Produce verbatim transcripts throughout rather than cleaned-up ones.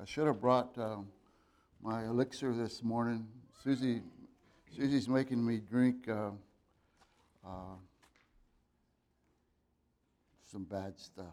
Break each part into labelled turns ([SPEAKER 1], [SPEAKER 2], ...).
[SPEAKER 1] should have brought um, my elixir this morning. Susie, Susie's making me drink uh, uh, some bad stuff.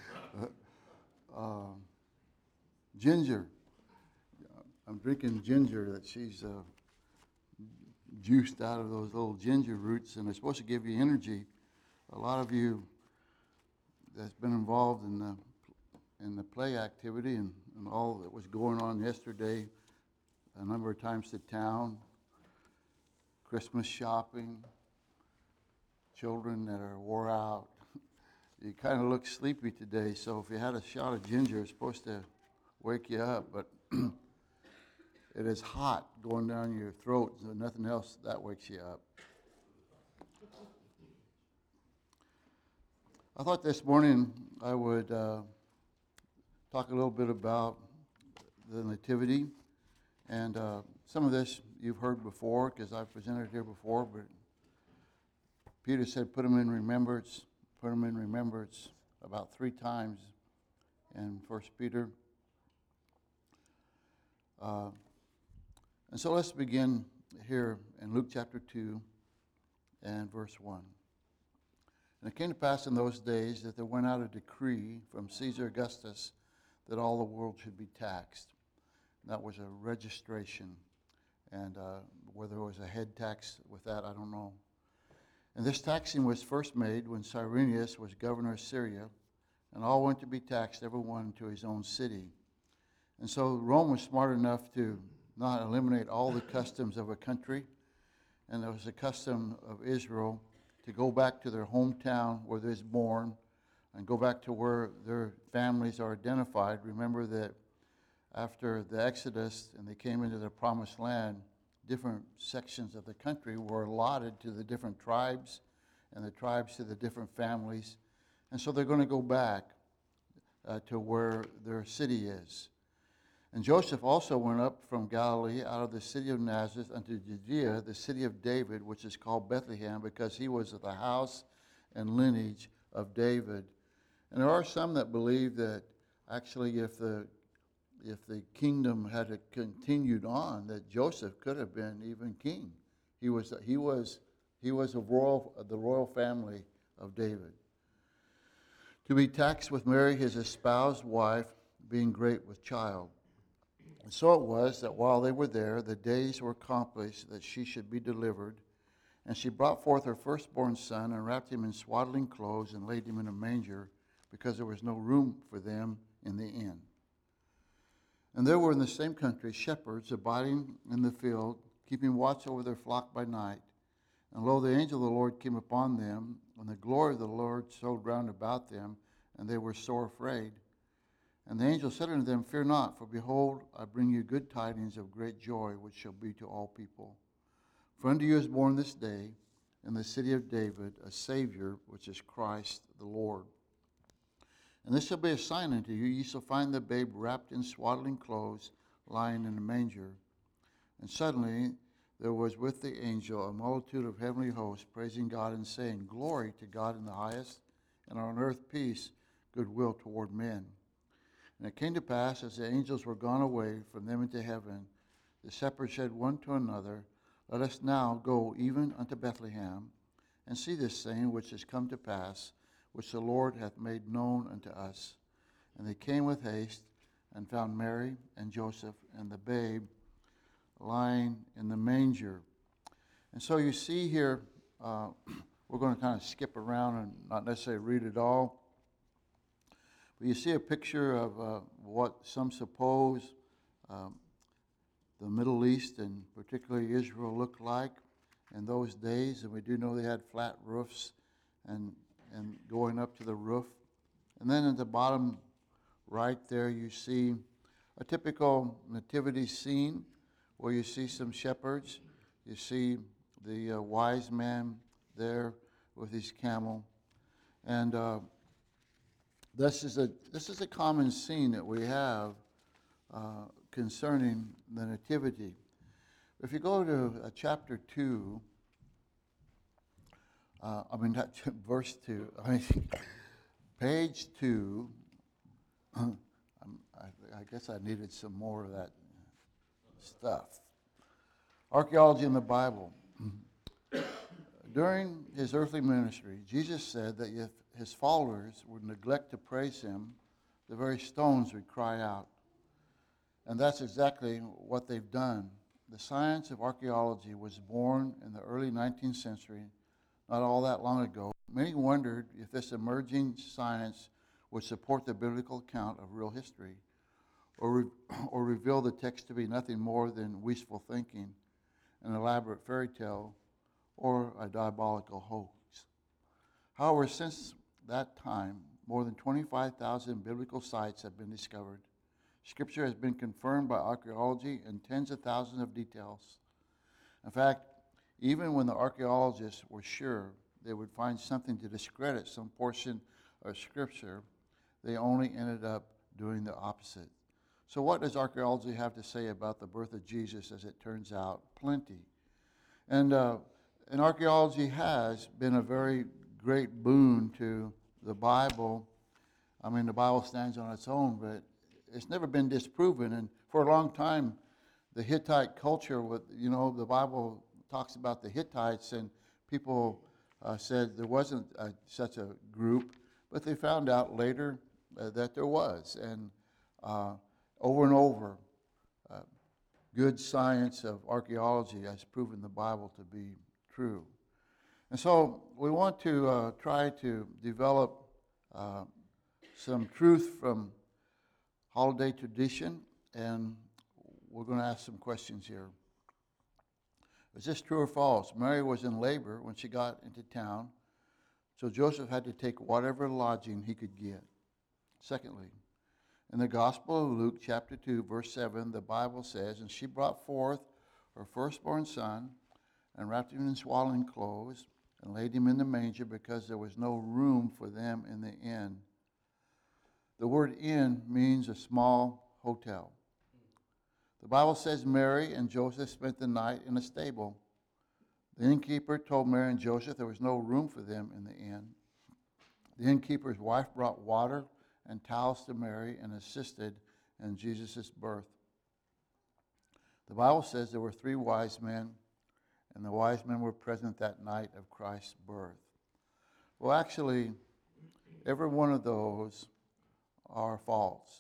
[SPEAKER 1] uh, ginger. I'm drinking ginger that she's uh, juiced out of those little ginger roots, and it's supposed to give you energy. A lot of you that's been involved in the in the play activity and, and all that was going on yesterday, a number of times to town, Christmas shopping, children that are wore out. You kind of look sleepy today, so if you had a shot of ginger, it's supposed to wake you up, but it is hot going down your throat, so nothing else that wakes you up. I thought this morning I would uh, talk a little bit about the Nativity, and uh, some of this you've heard before because I've presented here before, but Peter said put them in remembrance, put them in remembrance about three times in First Peter. Uh, and so let's begin here in Luke chapter two and verse one. And it came to pass in those days that there went out a decree from Caesar Augustus that all the world should be taxed. And that was a registration. And uh, whether there was a head tax with that, I don't know. And this taxing was first made when Cyrenius was governor of Syria, and all went to be taxed, everyone to his own city. And so Rome was smart enough to not eliminate all the customs of a country, and there was a custom of Israel to go back to their hometown where they was born and go back to where their families are identified. Remember that after the Exodus and they came into the promised land, different sections of the country were allotted to the different tribes and the tribes to the different families. And so they're going to go back uh, to where their city is. And Joseph also went up from Galilee out of the city of Nazareth unto Judea, the city of David, which is called Bethlehem, because he was of the house and lineage of David. And there are some that believe that actually if the if the kingdom had continued on, that Joseph could have been even king. He was he was he was of royal the royal family of David. To be taxed with Mary, his espoused wife, being great with child. And so it was that while they were there, the days were accomplished that she should be delivered. And she brought forth her firstborn son and wrapped him in swaddling clothes and laid him in a manger, because there was no room for them in the inn. And there were in the same country shepherds abiding in the field, keeping watch over their flock by night. And lo, the angel of the Lord came upon them, and the glory of the Lord showed round about them, and they were sore afraid. And the angel said unto them, Fear not, for behold, I bring you good tidings of great joy, which shall be to all people. For unto you is born this day in the city of David a Savior, which is Christ the Lord. And this shall be a sign unto you, ye shall find the babe wrapped in swaddling clothes, lying in a manger. And suddenly there was with the angel a multitude of heavenly hosts, praising God and saying, Glory to God in the highest, and on earth peace, goodwill toward men. And it came to pass, as the angels were gone away from them into heaven, the shepherds said one to another, Let us now go even unto Bethlehem, and see this thing which is come to pass, which the Lord hath made known unto us. And they came with haste, and found Mary and Joseph and the babe lying in the manger. And so you see here, uh, we're going to kind of skip around and not necessarily read it all. But you see a picture of uh, what some suppose um, the Middle East and particularly Israel looked like in those days. And we do know they had flat roofs and, and going up to the roof. And then at the bottom right there you see a typical nativity scene where you see some shepherds. You see the uh, wise man there with his camel. And uh, This is a this is a common scene that we have uh, concerning the Nativity. If you go to uh, chapter two, uh, I mean not verse two, I mean page two. I'm I, I guess I needed some more of that stuff. Archaeology in the Bible. During his earthly ministry, Jesus said that if his followers would neglect to praise him, the very stones would cry out. And that's exactly what they've done. The science of archaeology was born in the early nineteenth century, not all that long ago. Many wondered if this emerging science would support the biblical account of real history, or, re- or reveal the text to be nothing more than wishful thinking, an elaborate fairy tale, or a diabolical hoax. However, since that time, more than twenty-five thousand biblical sites have been discovered. Scripture has been confirmed by archaeology in tens of thousands of details. In fact, even when the archaeologists were sure they would find something to discredit some portion of Scripture, they only ended up doing the opposite. So what does archaeology have to say about the birth of Jesus? As it turns out, plenty. And, uh, and archaeology has been a very great boon to the Bible. I mean, the Bible stands on its own, but it's never been disproven. And for a long time, the Hittite culture, with you know, the Bible talks about the Hittites, and people uh, said there wasn't a, such a group, but they found out later uh, that there was. And uh, over and over, uh, good science of archaeology has proven the Bible to be true. And so we want to uh, try to develop uh, some truth from holiday tradition, and we're going to ask some questions here. Is this true or false? Mary was in labor when she got into town, so Joseph had to take whatever lodging he could get. Secondly, in the Gospel of Luke, chapter two, verse seven, the Bible says, "And she brought forth her firstborn son, and wrapped him in swaddling clothes, and laid him in the manger, because there was no room for them in the inn." The word inn means a small hotel. The Bible says Mary and Joseph spent the night in a stable. The innkeeper told Mary and Joseph there was no room for them in the inn. The innkeeper's wife brought water and towels to Mary and assisted in Jesus' birth. The Bible says there were three wise men, and the wise men were present that night of Christ's birth. Well, actually, every one of those are false.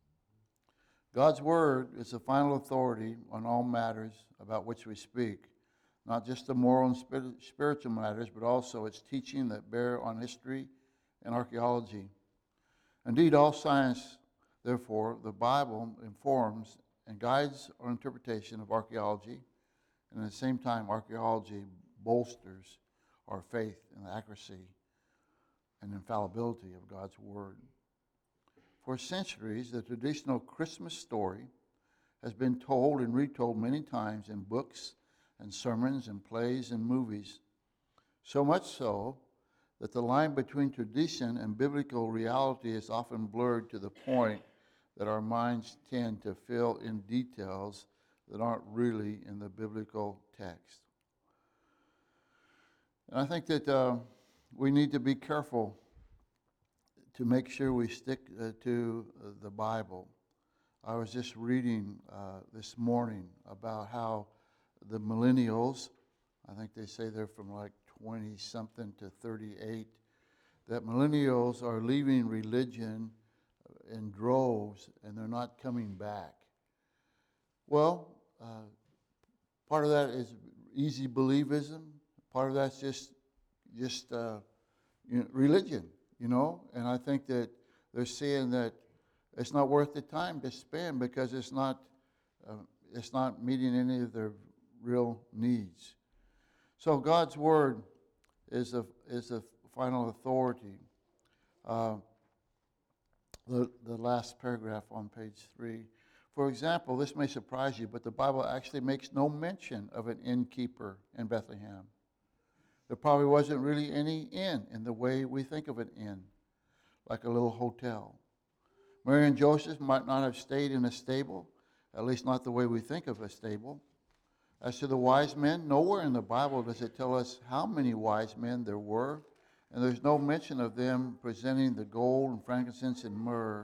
[SPEAKER 1] God's word is the final authority on all matters about which we speak, not just the moral and spiritual matters, but also its teaching that bear on history and archaeology. Indeed, all science, therefore, the Bible informs and guides our interpretation of archaeology, and at the same time, archaeology bolsters our faith in the accuracy and infallibility of God's word. For centuries, the traditional Christmas story has been told and retold many times in books and sermons and plays and movies. So much so that the line between tradition and biblical reality is often blurred to the point that our minds tend to fill in details that aren't really in the biblical text. And I think that uh, we need to be careful to make sure we stick uh, to uh, the Bible. I was just reading uh, this morning about how the millennials, I think they say they're from like twenty-something to thirty-eight, that millennials are leaving religion in droves and they're not coming back. Well, uh, part of that is easy believism. Part of that's just, just uh, you know, religion. You know, and I think that they're seeing that it's not worth the time to spend because it's not, uh, it's not meeting any of their real needs. So God's word is a is a final authority. Uh, the the last paragraph on page three. For example, this may surprise you, but the Bible actually makes no mention of an innkeeper in Bethlehem. There probably wasn't really any inn in the way we think of an inn, like a little hotel. Mary and Joseph might not have stayed in a stable, at least not the way we think of a stable. As to the wise men, nowhere in the Bible does it tell us how many wise men there were, and there's no mention of them presenting the gold and frankincense and myrrh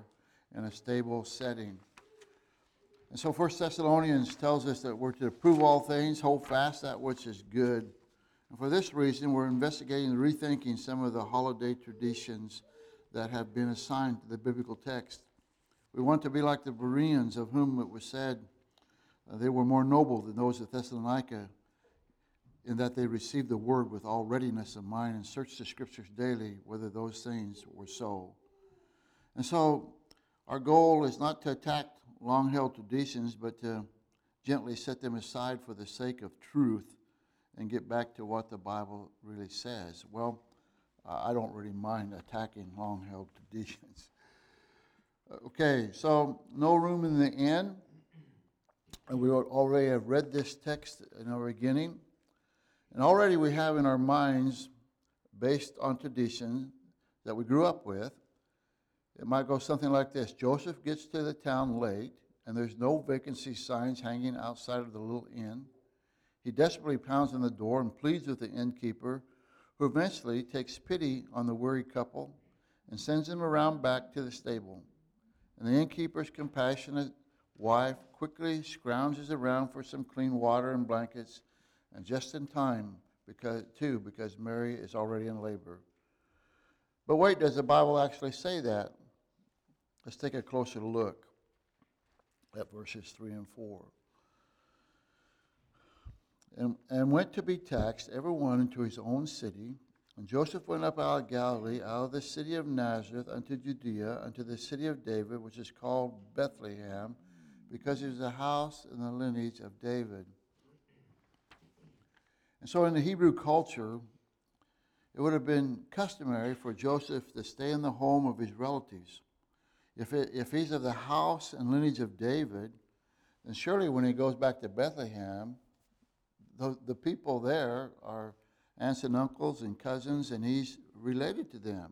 [SPEAKER 1] in a stable setting. And so First Thessalonians tells us that we're to prove all things, hold fast that which is good. And for this reason, we're investigating and rethinking some of the holiday traditions that have been assigned to the biblical text. We want to be like the Bereans, of whom it was said uh, they were more noble than those at Thessalonica, in that they received the word with all readiness of mind and searched the scriptures daily whether those things were so. And so our goal is not to attack long-held traditions, but to gently set them aside for the sake of truth and get back to what the Bible really says. Well, I don't really mind attacking long-held traditions. Okay, so no room in the inn. And we already have read this text in our beginning. And already we have in our minds, based on tradition that we grew up with, it might go something like this. Joseph gets to the town late, and there's no vacancy signs hanging outside of the little inn. He desperately pounds on the door and pleads with the innkeeper, who eventually takes pity on the weary couple and sends them around back to the stable. And the innkeeper's compassionate wife quickly scrounges around for some clean water and blankets, and just in time, because too, because Mary is already in labor. But wait, does the Bible actually say that? Let's take a closer look at verses three and four. And, and went to be taxed, every one into his own city. And Joseph went up out of Galilee, out of the city of Nazareth, unto Judea, unto the city of David, which is called Bethlehem, because he was the house and the lineage of David. And so in the Hebrew culture, it would have been customary for Joseph to stay in the home of his relatives. If, it, if he's of the house and lineage of David, then surely when he goes back to Bethlehem, the, the people there are aunts and uncles and cousins, and he's related to them.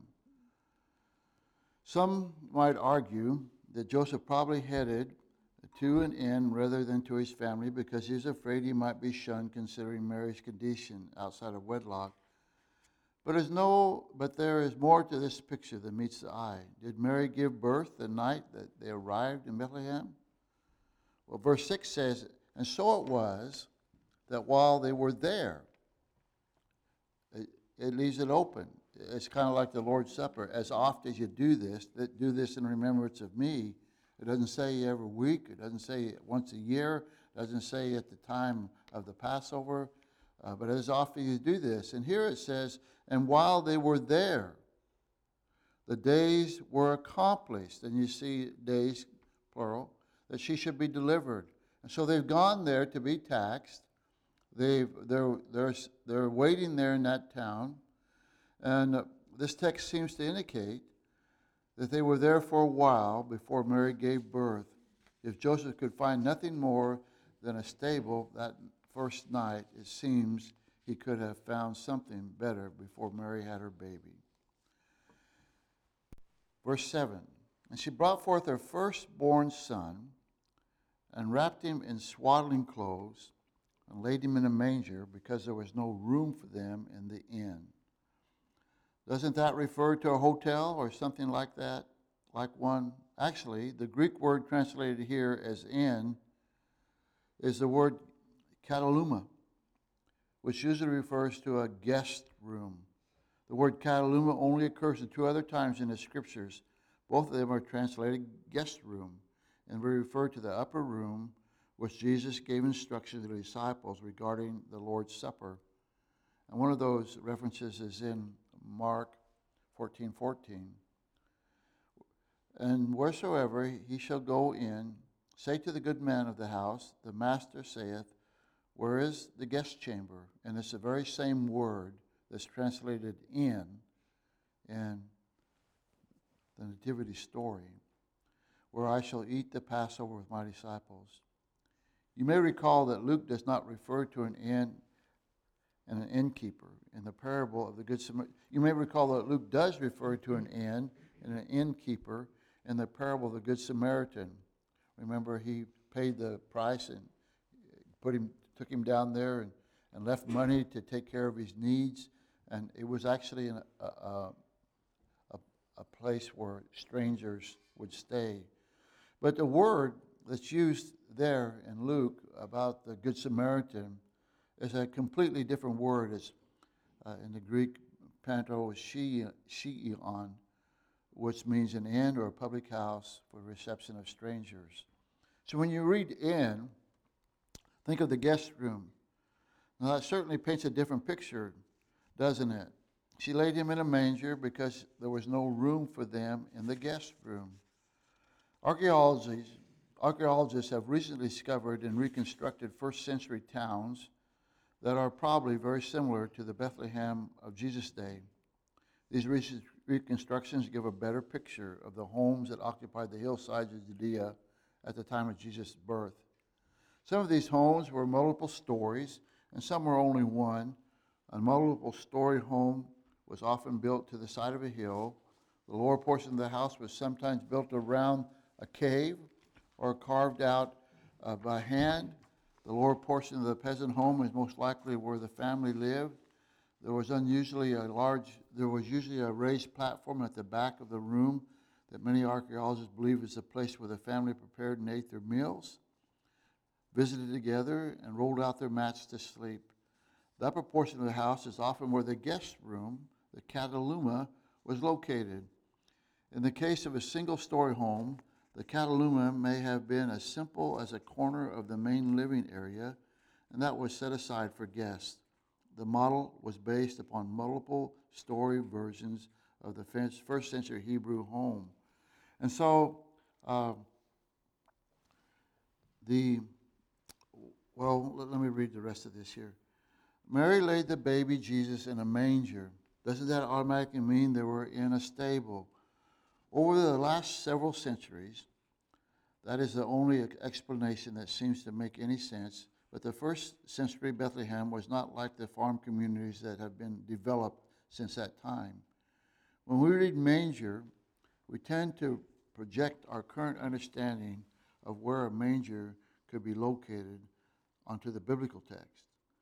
[SPEAKER 1] Some might argue that Joseph probably headed to an inn rather than to his family because he was afraid he might be shunned considering Mary's condition outside of wedlock. But there's no, but there is more to this picture than meets the eye. Did Mary give birth the night that they arrived in Bethlehem? Well, verse six says, and so it was that while they were there, it, it leaves it open. It's kind of like the Lord's Supper. As oft as you do this, that do this in remembrance of me. It doesn't say every week. It doesn't say once a year. It doesn't say at the time of the Passover. Uh, but as often as you do this. And here it says, and while they were there, the days were accomplished. And you see days, plural, that she should be delivered. And so they've gone there to be taxed. They've, they're, they're, they're waiting there in that town. And uh, this text seems to indicate that they were there for a while before Mary gave birth. If Joseph could find nothing more than a stable that first night, it seems he could have found something better before Mary had her baby. Verse seven, and she brought forth her firstborn son and wrapped him in swaddling clothes and laid him in a manger because there was no room for them in the inn. Doesn't that refer to a hotel or something like that? Like one? Actually, the Greek word translated here as inn is the word kataluma, which usually refers to a guest room. The word kataluma only occurs in two other times in the scriptures. Both of them are translated guest room, and we refer to the upper room which Jesus gave instructions to the disciples regarding the Lord's Supper. And one of those references is in Mark fourteen fourteen. And wheresoever he shall go in, say to the good man of the house, the master saith, where is the guest chamber? And it's the very same word that's translated in in the Nativity story, where I shall eat the Passover with my disciples. You may recall that Luke does not refer to an inn and an innkeeper in the parable of the Good Samaritan. You may recall that Luke does refer to an inn and an innkeeper in the parable of the Good Samaritan. Remember, he paid the price and put him, took him down there and, and left money to take care of his needs. And it was actually in a, a, a, a place where strangers would stay. But the word that's used there in Luke about the Good Samaritan is a completely different word. It's uh, in the Greek, panto is shion, which means an inn or a public house for reception of strangers. So when you read inn, think of the guest room. Now that certainly paints a different picture, doesn't it? She laid him in a manger because there was no room for them in the guest room. Archaeologists, archaeologists have recently discovered and reconstructed first century towns that are probably very similar to the Bethlehem of Jesus' day. These reconstructions give a better picture of the homes that occupied the hillsides of Judea at the time of Jesus' birth. Some of these homes were multiple stories, and some were only one. A multiple story home was often built to the side of a hill. The lower portion of the house was sometimes built around a cave or carved out uh, by hand. The lower portion of the peasant home is most likely where the family lived. There was unusually a large, there was usually a raised platform at the back of the room that many archaeologists believe is the place where the family prepared and ate their meals, visited together, and rolled out their mats to sleep. The upper portion of the house is often where the guest room, the kataluma, was located. In the case of a single-story home, the kataluma may have been as simple as a corner of the main living area, and that was set aside for guests. The model was based upon multiple story versions of the first century Hebrew home. And so, uh, the, well, let me read the rest of this here. Mary laid the baby Jesus in a manger. Doesn't that automatically mean they were in a stable? Over the last several centuries, that is the only explanation that seems to make any sense. But the first century Bethlehem was not like the farm communities that have been developed since that time. When we read manger, we tend to project our current understanding of where a manger could be located onto the biblical text.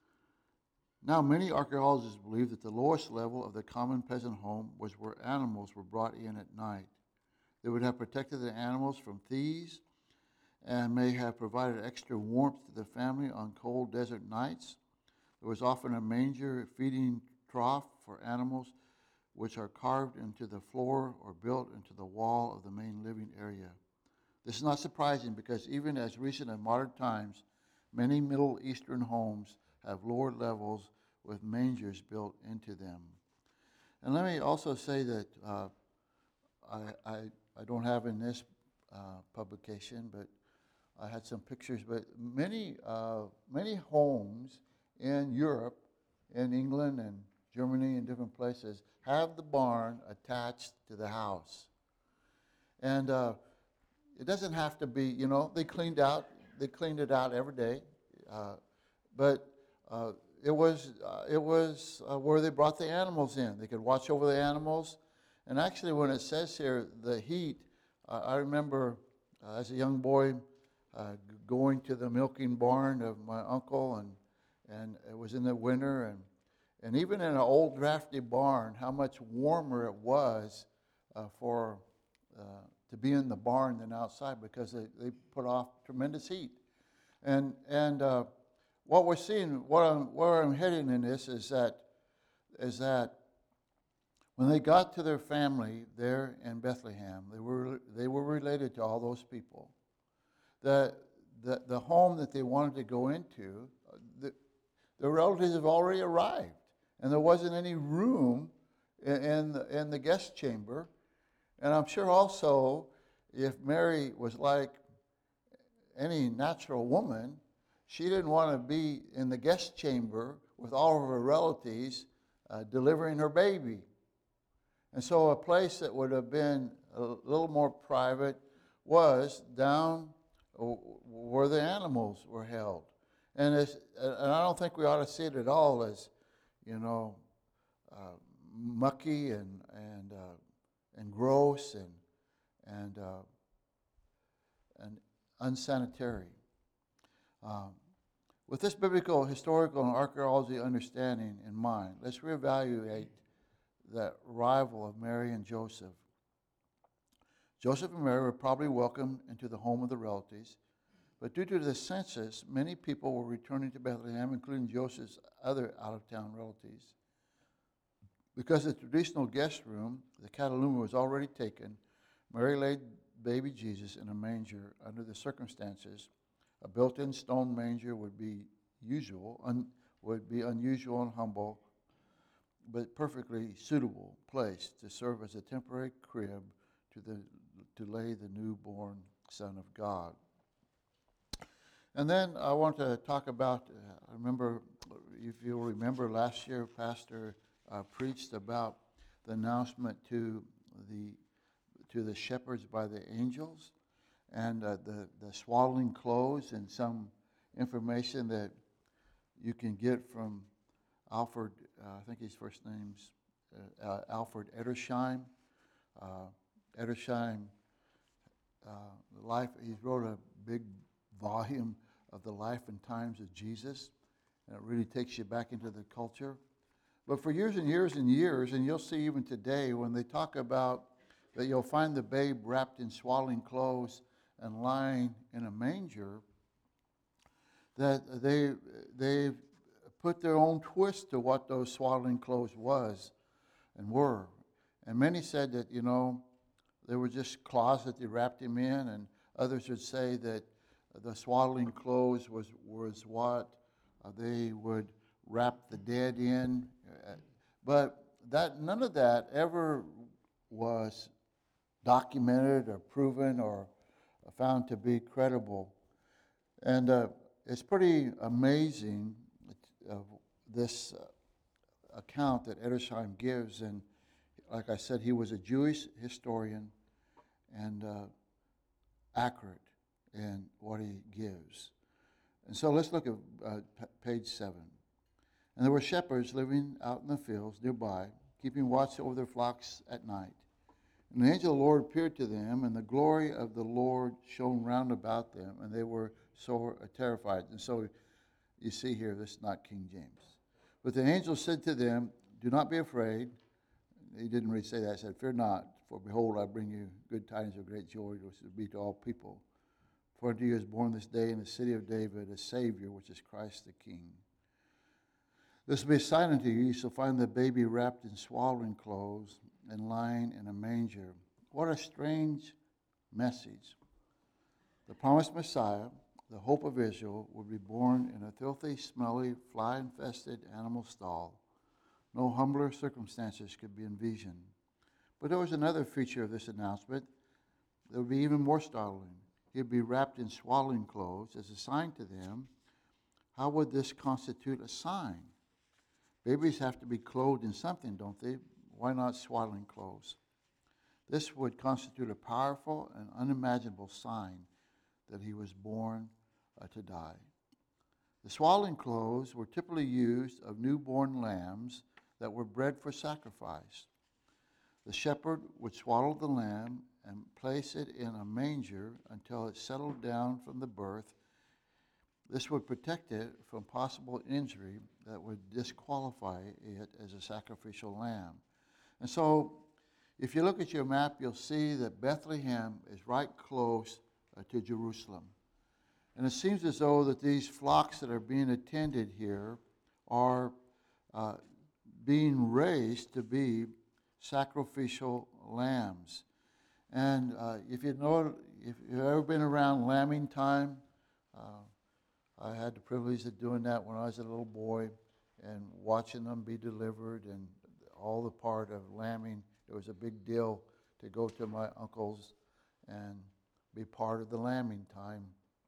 [SPEAKER 1] Now, many archaeologists believe that the lowest level of the common peasant home was where animals were brought in at night. They would have protected the animals from thieves and may have provided extra warmth to the family on cold desert nights. There was often a manger feeding trough for animals, which are carved into the floor or built into the wall of the main living area. This is not surprising because even as recent as modern times, many Middle Eastern homes have lower levels with mangers built into them. And let me also say that uh, I, I, I don't have in this uh, publication, but I had some pictures, but many, uh, many homes in Europe, in England and Germany and different places, have the barn attached to the house. And uh, it doesn't have to be, you know, they cleaned out, they cleaned it out every day, uh, but uh, it was, uh, it was uh, where they brought the animals in. They could watch over the animals. And actually, when it says here, the heat, uh, I remember uh, as a young boy uh, going to the milking barn of my uncle, and and it was in the winter, and and even in an old drafty barn, how much warmer it was uh, for uh, to be in the barn than outside, because they, they put off tremendous heat. And and uh, what we're seeing, what I'm, where I'm heading in this is that is that when they got to their family there in Bethlehem, they were they were related to all those people. The the, the home that they wanted to go into, the, the relatives have already arrived, and there wasn't any room in, in, the, in the guest chamber. And I'm sure also, if Mary was like any natural woman, she didn't want to be in the guest chamber with all of her relatives uh, delivering her baby. And so a place that would have been a little more private was down where the animals were held. And, it's, and I don't think we ought to see it at all as, you know, uh, mucky and and uh, and gross and and uh, and unsanitary. Um, with this biblical, historical, and archaeology understanding in mind, let's reevaluate that rival of Mary and Joseph. Joseph and Mary were probably welcomed into the home of the relatives, but due to the census, many people were returning to Bethlehem, including Joseph's other out-of-town relatives. Because the traditional guest room, the Cataluma, was already taken, Mary laid baby Jesus in a manger. Under the circumstances, a built-in stone manger would be usual, un, would be unusual and humble, but perfectly suitable place to serve as a temporary crib to the to lay the newborn Son of God. And then I want to talk about. Uh, I remember, if you'll remember, last year Pastor uh, preached about the announcement to the to the shepherds by the angels, and uh, the the swaddling clothes, and some information that you can get from Alfred. Uh, I think his first name's uh, uh, Alfred Edersheim. Uh, Edersheim, uh, life. He wrote a big volume of the life and times of Jesus, and it really takes you back into the culture. But for years and years and years, and you'll see even today, when they talk about that you'll find the babe wrapped in swaddling clothes and lying in a manger, that they they put their own twist to what those swaddling clothes was and were. And many said that, you know, they were just cloths that they wrapped him in, and others would say that the swaddling clothes was, was what uh, they would wrap the dead in. But that none of that ever was documented or proven or found to be credible. And uh, it's pretty amazing, uh, this uh, account that Edersheim gives. And like I said, he was a Jewish historian and uh, accurate in what he gives. And so let's look at uh, p- page seven. And there were shepherds living out in the fields nearby, keeping watch over their flocks at night. And the angel of the Lord appeared to them, and the glory of the Lord shone round about them, and they were so terrified. And so you see here, this is not King James. But the angel said to them, "Do not be afraid." He didn't really say that. He said, "Fear not, for behold, I bring you good tidings of great joy, which will be to all people. For unto you is born this day in the city of David a Savior, which is Christ the King. This will be a sign unto you. You shall find the baby wrapped in swaddling clothes and lying in a manger." What a strange message. The promised Messiah, the hope of Israel, would be born in a filthy, smelly, fly-infested animal stall. No humbler circumstances could be envisioned. But there was another feature of this announcement that would be even more startling. He'd be wrapped in swaddling clothes as a sign to them. How would this constitute a sign? Babies have to be clothed in something, don't they? Why not swaddling clothes? This would constitute a powerful and unimaginable sign that he was born uh, to die. The swaddling clothes were typically used of newborn lambs that were bred for sacrifice. The shepherd would swaddle the lamb and place it in a manger until it settled down from the birth. This would protect it from possible injury that would disqualify it as a sacrificial lamb. And so, if you look at your map, you'll see that Bethlehem is right close uh, to Jerusalem. And it seems as though that these flocks that are being attended here are uh, being raised to be sacrificial lambs. And uh, if you know, if you've ever been around lambing time, uh, I had the privilege of doing that when I was a little boy and watching them be delivered and all the part of lambing. It was a big deal to go to my uncle's and be part of the lambing time.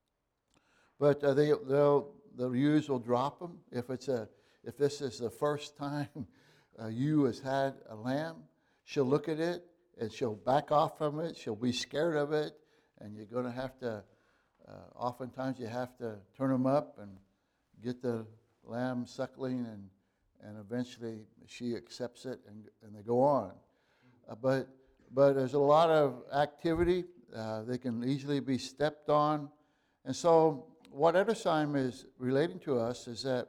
[SPEAKER 1] But uh, they, they'll, the ewes will drop them. If it's a, if this is the first time a ewe has had a lamb, she'll look at it and she'll back off from it. She'll be scared of it, and you're going to have to. Uh, oftentimes, you have to turn them up and get the lamb suckling, and and eventually she accepts it, and and they go on. Uh, but but there's a lot of activity. Uh, they can easily be stepped on, and so what Edersheim is relating to us is that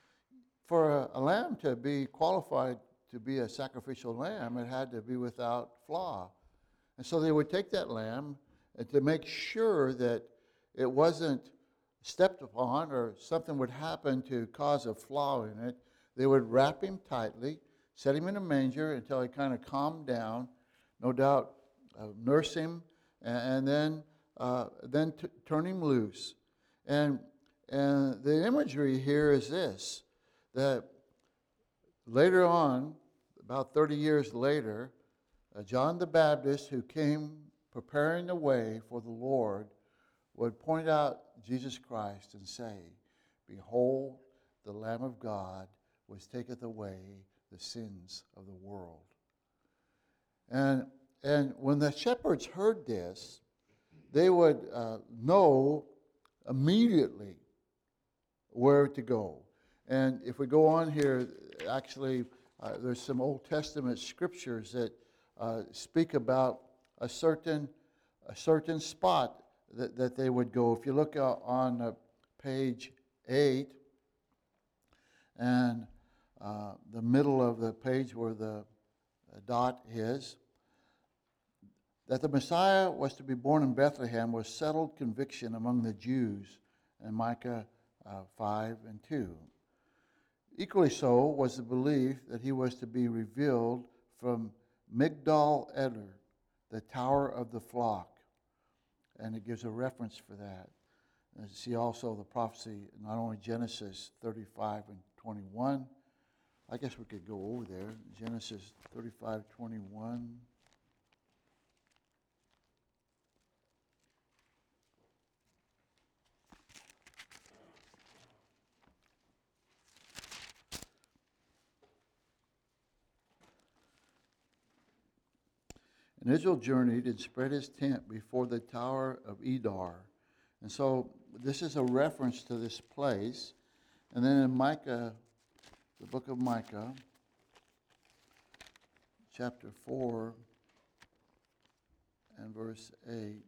[SPEAKER 1] for a, a lamb to be qualified to be a sacrificial lamb, it had to be without flaw. And so they would take that lamb, and to make sure that it wasn't stepped upon or something would happen to cause a flaw in it, they would wrap him tightly, set him in a manger until he kind of calmed down, no doubt uh, nurse him, and, and then uh, then t- turn him loose. And, and the imagery here is this, that later on, about thirty years later, uh, John the Baptist, who came preparing the way for the Lord, would point out Jesus Christ and say, "Behold, the Lamb of God, which taketh away the sins of the world." And, and when the shepherds heard this, they would uh, know immediately where to go. And if we go on here, actually, uh, there's some Old Testament scriptures that uh, speak about a certain a certain spot that, that they would go. If you look uh, on uh, page eight, and uh, the middle of the page where the uh, dot is, that the Messiah was to be born in Bethlehem was settled conviction among the Jews in Micah uh, five and two. Equally so was the belief that he was to be revealed from Migdal Eder, the tower of the flock. And it gives a reference for that. And see also the prophecy, not only Genesis thirty-five and twenty-one. I guess we could go over there. Genesis thirty-five, twenty-one. And Israel journeyed and spread his tent before the tower of Edar. And so this is a reference to this place. And then in Micah, the book of Micah, chapter four and verse eight.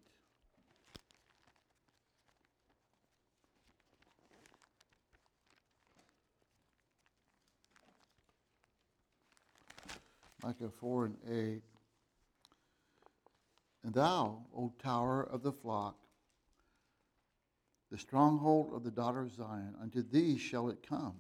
[SPEAKER 1] Micah four and eight. And thou, O tower of the flock, the stronghold of the daughter of Zion, unto thee shall it come.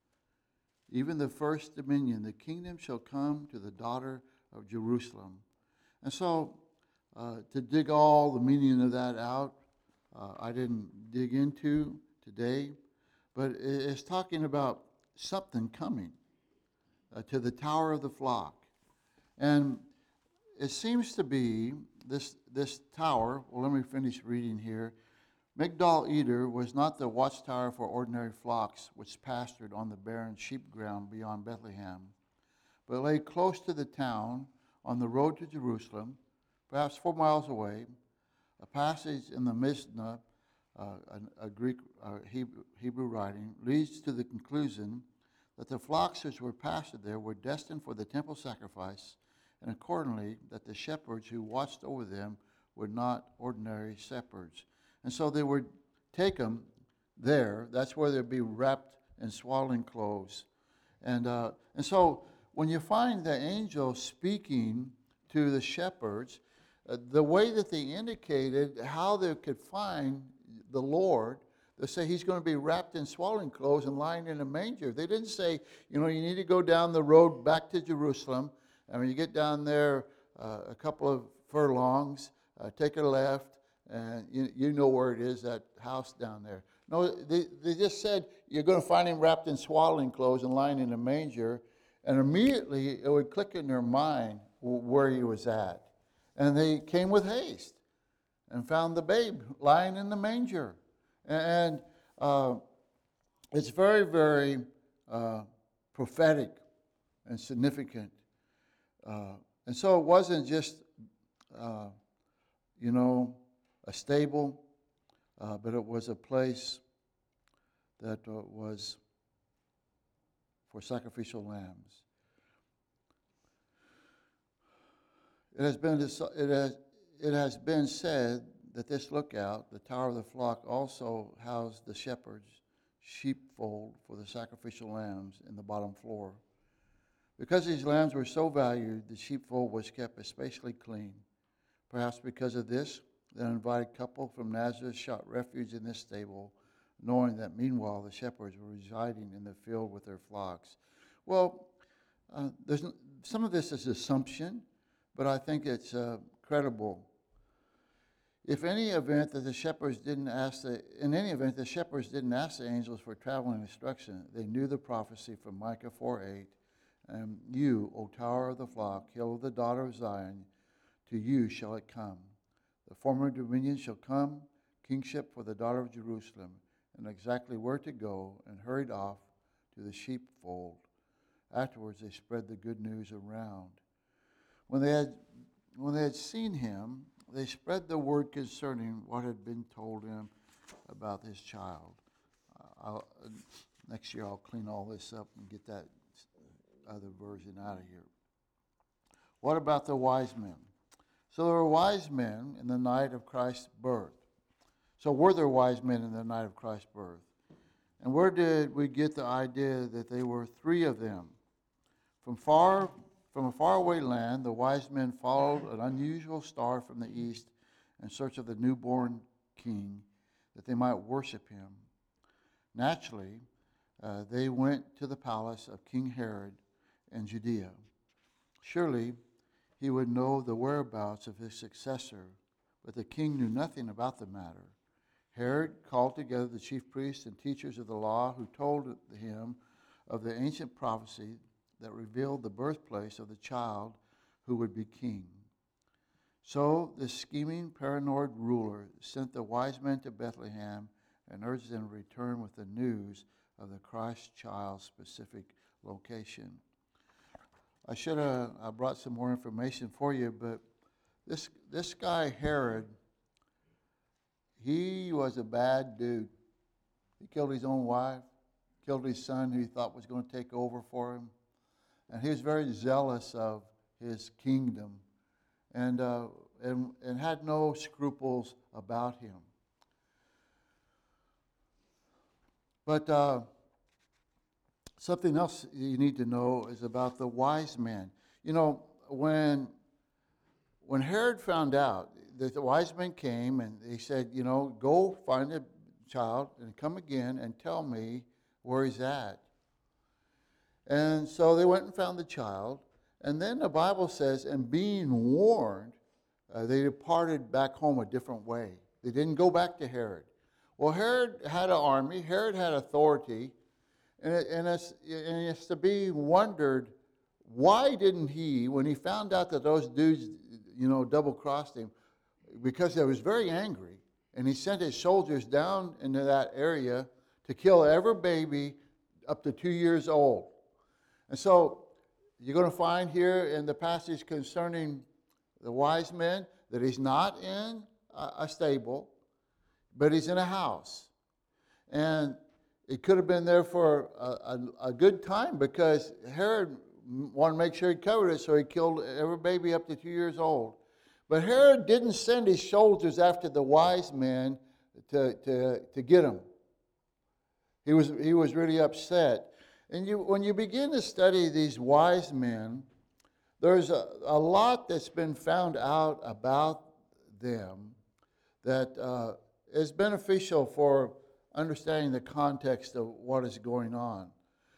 [SPEAKER 1] Even the first dominion, the kingdom shall come to the daughter of Jerusalem. And so, uh, to dig all the meaning of that out, uh, I didn't dig into today, but it's talking about something coming uh, to the tower of the flock. And it seems to be this, this tower, well, let me finish reading here. Migdal Eder was not the watchtower for ordinary flocks which pastured on the barren sheep ground beyond Bethlehem, but lay close to the town on the road to Jerusalem, perhaps four miles away. A passage in the Mishnah, uh, a, a Greek uh, Hebrew, Hebrew writing, leads to the conclusion that the flocks which were pastured there were destined for the temple sacrifice, and accordingly that the shepherds who watched over them were not ordinary shepherds. And so they would take them there. That's where they'd be wrapped in swaddling clothes. And, uh, and so when you find the angel speaking to the shepherds, uh, the way that they indicated how they could find the Lord, they say he's going to be wrapped in swaddling clothes and lying in a manger. They didn't say, you know, you need to go down the road back to Jerusalem. And when you get down there uh, a couple of furlongs, uh, take a left, and you, you know where it is, that house down there. No, they, they just said, you're going to find him wrapped in swaddling clothes and lying in a manger. And immediately it would click in their mind where he was at. And they came with haste and found the babe lying in the manger. And uh, it's very, very uh, prophetic and significant. Uh, and so it wasn't just, uh, you know, a stable, uh, but it was a place that uh, was for sacrificial lambs. It has been it has it has been said that this lookout, the tower of the flock, also housed the shepherd's sheepfold for the sacrificial lambs in the bottom floor. Because these lambs were so valued, the sheepfold was kept especially clean. Perhaps because of this, the uninvited couple from Nazareth sought refuge in this stable, knowing that meanwhile the shepherds were residing in the field with their flocks. Well, uh, there's some of this is assumption, but I think it's uh, credible. If any event that the shepherds didn't ask the, in any event the shepherds didn't ask the angels for traveling instruction, they knew the prophecy from Micah four eight, and you, O tower of the flock, hill of the daughter of Zion, to you shall it come. The former dominion shall come, kingship for the daughter of Jerusalem, and exactly where to go, and hurried off to the sheepfold. Afterwards they spread the good news around. When they had when they had seen him, they spread the word concerning what had been told him about this child. Uh, I'll, uh, next year I'll clean all this up and get that other version out of here. What about the wise men? So there were wise men in the night of Christ's birth. So were there wise men in the night of Christ's birth? And where did we get the idea that there were three of them? From far, from a faraway land, the wise men followed an unusual star from the east in search of the newborn king, that they might worship him. Naturally, uh, they went to the palace of King Herod in Judea. Surely he would know the whereabouts of his successor, but the king knew nothing about the matter. Herod called together the chief priests and teachers of the law, who told him of the ancient prophecy that revealed the birthplace of the child who would be king. So the scheming, paranoid ruler sent the wise men to Bethlehem and urged them to return with the news of the Christ child's specific location. I should have I brought some more information for you, but this this guy Herod, he was a bad dude. He killed his own wife, killed his son who he thought was going to take over for him. And he was very zealous of his kingdom and, uh, and, and had no scruples about him. But uh, something else you need to know is about the wise men. You know, when, when Herod found out that the wise men came and they said, you know, go find a child and come again and tell me where he's at. And so they went and found the child. And then the Bible says, and being warned, uh, they departed back home a different way. They didn't go back to Herod. Well, Herod had an army. Herod had authority. And, it, and, it's, and it's to be wondered, why didn't he, when he found out that those dudes, you know, double-crossed him, because he was very angry, and he sent his soldiers down into that area to kill every baby up to two years old. And so you're going to find here in the passage concerning the wise men that he's not in a stable, but he's in a house. And it could have been there for a, a, a good time, because Herod wanted to make sure he covered it, so he killed every baby up to two years old. But Herod didn't send his soldiers after the wise men to, to, to get him. He was, he was really upset. And you, when you begin to study these wise men, there's a, a lot that's been found out about them that uh, is beneficial for understanding the context of what is going on.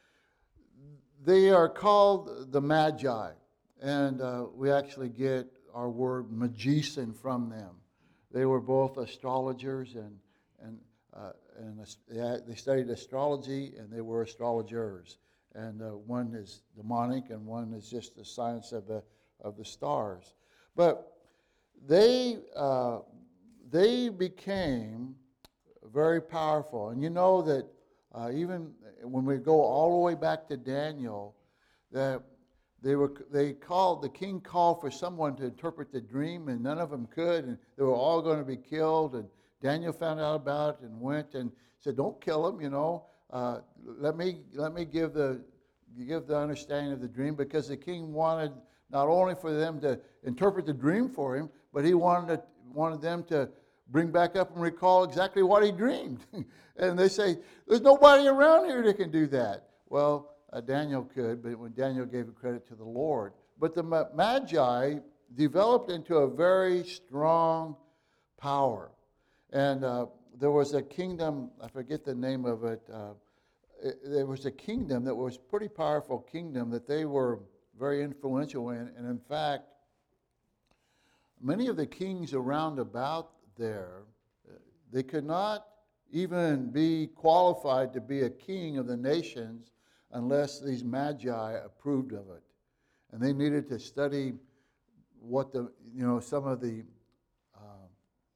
[SPEAKER 1] They are called the Magi, and uh, we actually get our word magician from them. They were both astrologers, and and uh, and they studied astrology, and they were astrologers. And uh, one is demonic, and one is just the science of the of the stars. But they uh, they became very powerful, and you know that uh, even when we go all the way back to Daniel, that they were they called the king called for someone to interpret the dream, and none of them could, and they were all going to be killed. And Daniel found out about it and went and said, "Don't kill them, you know. Uh, let me let me give the give the understanding of the dream," because the king wanted not only for them to interpret the dream for him, but he wanted to, wanted them to bring back up and recall exactly what he dreamed. And they say, "There's nobody around here that can do that." Well, uh, Daniel could, but when Daniel gave credit to the Lord. But the Magi developed into a very strong power. And uh, there was a kingdom, I forget the name of it, uh, it, there was a kingdom that was a pretty powerful kingdom that they were very influential in. And in fact, many of the kings around about there, they could not even be qualified to be a king of the nations unless these magi approved of it. And they needed to study what the, you know, some of the uh,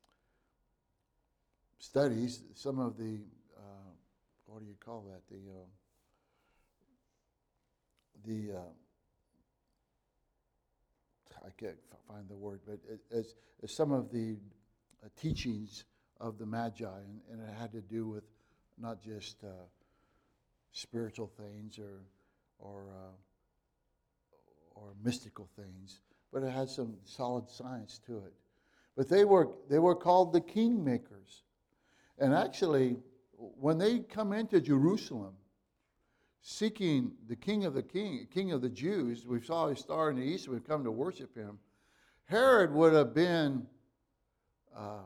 [SPEAKER 1] studies, some of the, uh, what do you call that? The, uh, the, uh, I can't find the word, but it, it's, it's some of the uh, teachings of the Magi, and, and it had to do with not just uh, spiritual things or or uh, or mystical things, but it had some solid science to it. But they were they were called the kingmakers, and actually, when they come into Jerusalem, seeking the King of the King, King of the Jews, we saw his star in the east, and we've come to worship him. Herod would have been uh,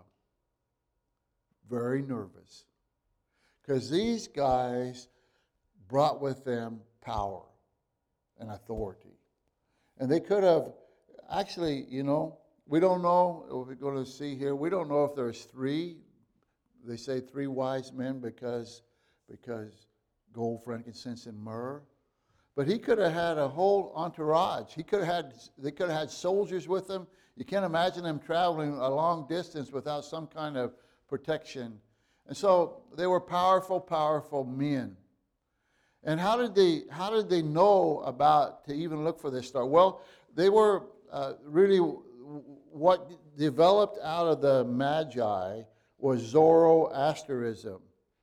[SPEAKER 1] very nervous because these guys brought with them power and authority. And they could have, actually, you know, we don't know, we're going to see here, we don't know if there's three. They say three wise men because, because gold, frankincense, and myrrh. But he could have had a whole entourage. He could have had, they could have had soldiers with them. You can't imagine them traveling a long distance without some kind of protection. And so they were powerful, powerful men. And how did they how did they know about to even look for this star? Well, they were uh, really what developed out of the Magi was Zoroastrianism,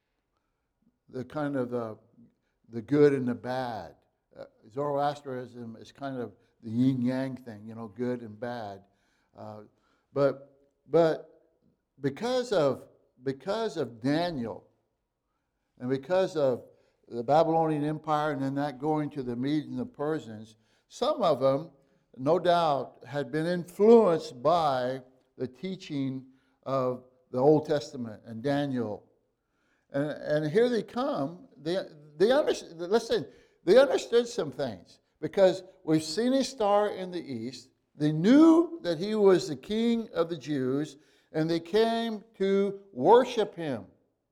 [SPEAKER 1] the kind of the the good and the bad. Uh, Zoroastrianism is kind of the yin yang thing, you know, good and bad. Uh, but but because of because of Daniel and because of the Babylonian Empire and then that going to the Medes and the Persians, some of them, no doubt, had been influenced by the teaching of the Old Testament and Daniel. And, and here they come. They, they understood, listen, they understood some things because we've seen his star in the east. They knew that he was the King of the Jews, and they came to worship him.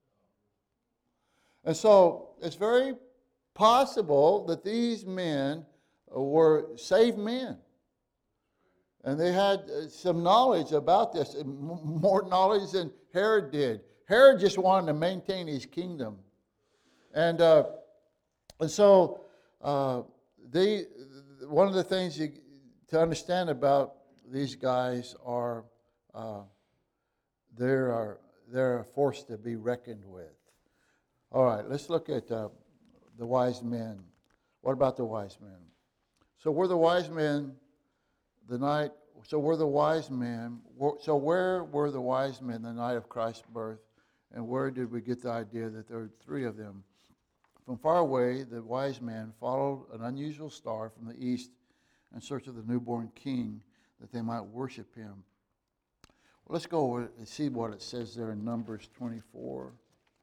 [SPEAKER 1] And so it's very possible that these men were saved men. And they had some knowledge about this, more knowledge than Herod did. Herod just wanted to maintain his kingdom. And, uh, and so uh, they, one of the things you, to understand about these guys are uh, they are they're a force to be reckoned with. All right, let's look at uh, the wise men. What about the wise men? So were the wise men the night? So were the wise men? So where were the wise men the night of Christ's birth? And where did we get the idea that there were three of them? From far away, the wise men followed an unusual star from the east in search of the newborn king, that they might worship him. Well, let's go and see what it says there in Numbers twenty-four.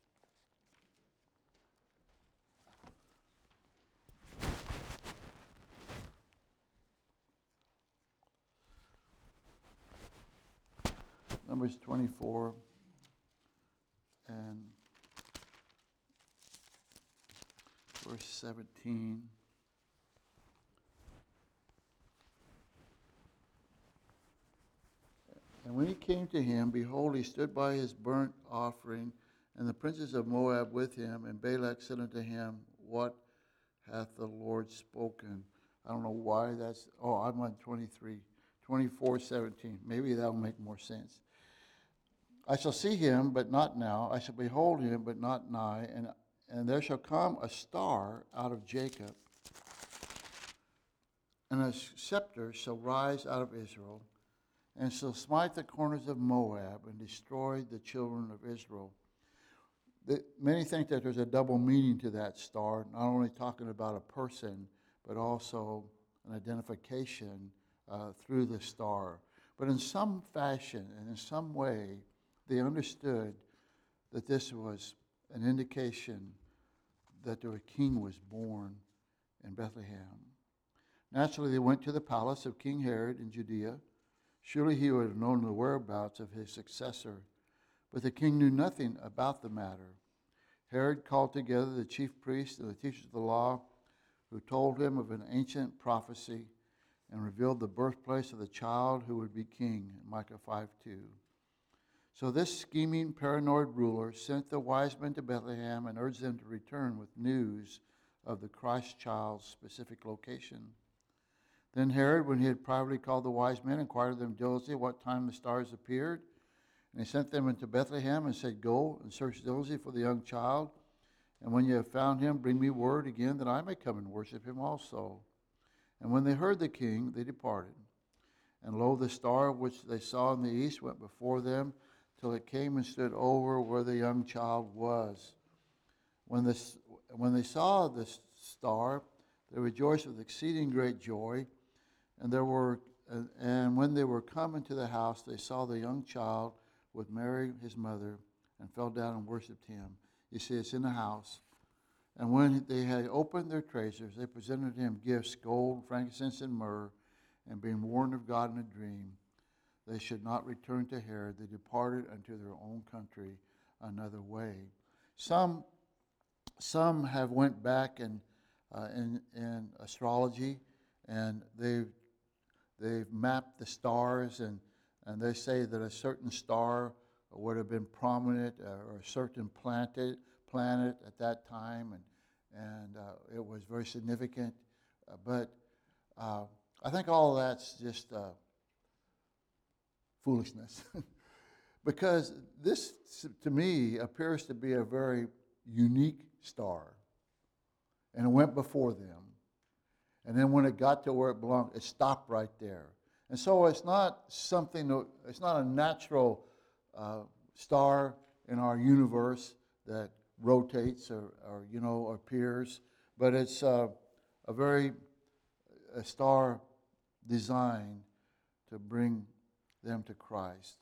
[SPEAKER 1] Numbers twenty-four and verse seventeen. And when he came to him, behold, he stood by his burnt offering, and the princes of Moab with him. And Balak said unto him, what hath the Lord spoken? I don't know why that's, oh, I'm on twenty-three, twenty-four, seventeen. Maybe that'll make more sense. I shall see him, but not now. I shall behold him, but not nigh. And, and there shall come a star out of Jacob, and a scepter shall rise out of Israel, and shall smite the corners of Moab and destroy the children of Israel. The, many think that there's a double meaning to that star, not only talking about a person, but also an identification uh, through the star. But in some fashion and in some way, they understood that this was an indication that their king was born in Bethlehem. Naturally, they went to the palace of King Herod in Judea. Surely he would have known the whereabouts of his successor, but the king knew nothing about the matter. Herod called together the chief priests and the teachers of the law, who told him of an ancient prophecy and revealed the birthplace of the child who would be king, Micah five two. So this scheming, paranoid ruler sent the wise men to Bethlehem and urged them to return with news of the Christ child's specific location. Then Herod, when he had privately called the wise men, inquired of them diligently what time the stars appeared. And he sent them into Bethlehem and said, Go and search diligently for the young child. And when you have found him, bring me word again that I may come and worship him also. And when they heard the king, they departed. And lo, the star which they saw in the east went before them till it came and stood over where the young child was. When, this, when they saw the star, they rejoiced with exceeding great joy. And there were, and, and when they were come into the house, they saw the young child with Mary his mother, and fell down and worshipped him. You see, it's in the house. And when they had opened their treasures, they presented him gifts, gold, frankincense, and myrrh. And being warned of God in a dream, they should not return to Herod. They departed unto their own country another way. Some, some have went back and uh, in, in astrology, and they've they've mapped the stars, and and they say that a certain star would have been prominent, uh, or a certain planet planet at that time, and and uh, it was very significant. Uh, but uh, I think all of that's just uh, foolishness, because this, to me, appears to be a very unique star, and it went before them, and then when it got to where it belonged, it stopped right there. And so it's not something, it's not a natural uh, star in our universe that rotates or, or you know, appears, but it's uh, a very, a star designed to bring them to Christ.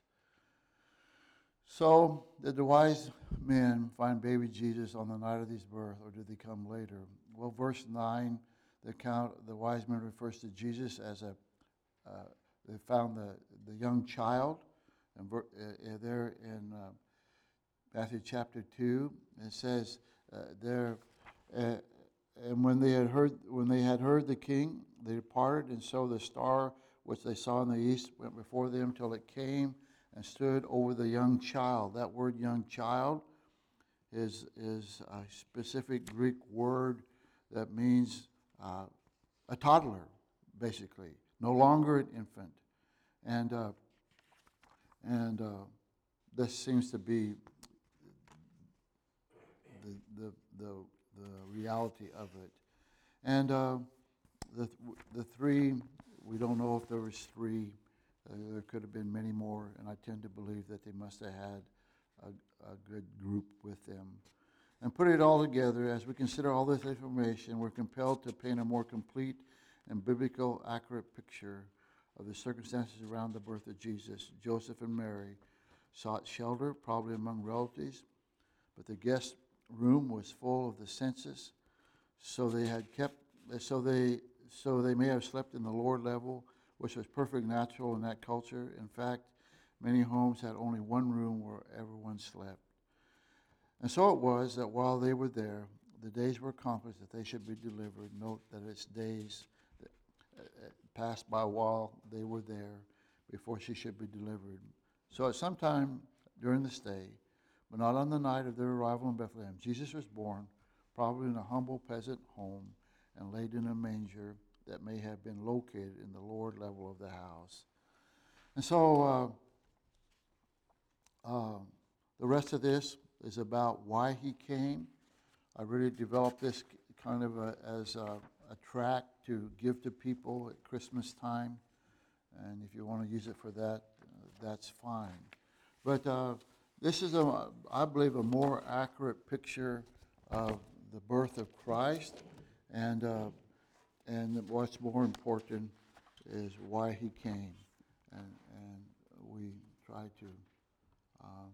[SPEAKER 1] So did the wise men find baby Jesus on the night of his birth, or did they come later? Well, verse nine, the account, the wise men refers to Jesus as a Uh, they found the, the young child, and uh, uh, there in uh, Matthew chapter two, it says uh, there, uh, and when they had heard when they had heard the king, they departed, and so the star which they saw in the east went before them till it came and stood over the young child. That word "young child" is is a specific Greek word that means uh, a toddler, basically. No longer an infant, and uh, and uh, this seems to be the the the, the reality of it. And uh, the the three, we don't know if there was three. Uh, there could have been many more, and I tend to believe that they must have had a, a good group with them. And put it all together, as we consider all this information, we're compelled to paint a more complete and biblical, accurate picture of the circumstances around the birth of Jesus. Joseph and Mary sought shelter, probably among relatives, but the guest room was full of the census, so they had kept, so they, so they may have slept in the lower level, which was perfectly natural in that culture. In fact, many homes had only one room where everyone slept. And so it was that while they were there, the days were accomplished that they should be delivered. Note that it's days that passed by while they were there before she should be delivered. So at some time during the stay, but not on the night of their arrival in Bethlehem, Jesus was born, probably in a humble peasant home, and laid in a manger that may have been located in the lower level of the house. And so uh, uh, the rest of this is about why he came. I really developed this kind of a, as a, a tract to give to people at Christmas time. And if you want to use it for that, uh, that's fine. But uh, this is, a, I believe, a more accurate picture of the birth of Christ. And, uh, and what's more important is why he came. And, and we try to um,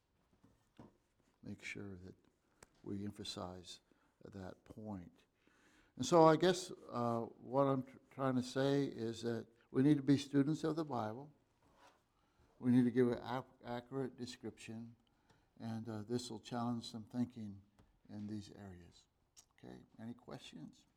[SPEAKER 1] make sure that we emphasize that point. And so I guess uh, what I'm tr- trying to say is that we need to be students of the Bible. We need to give an ac- accurate description, and uh, this will challenge some thinking in these areas. Okay, any questions?